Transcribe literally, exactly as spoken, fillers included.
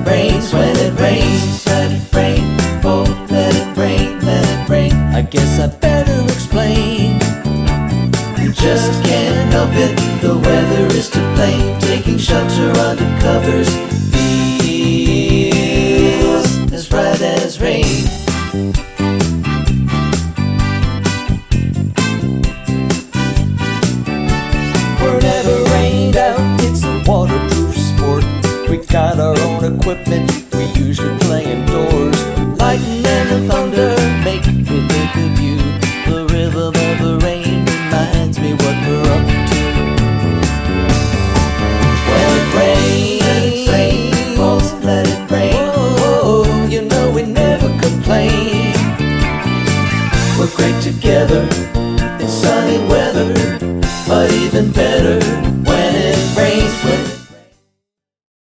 rains, when it rains, let it rain. Oh, let it rain, let it rain. I guess I better explain. You just can't help it, the weather is to blame. Taking shelter under covers feels as right as rain. We're never rained out, it's a waterproof sport. We got our own equipment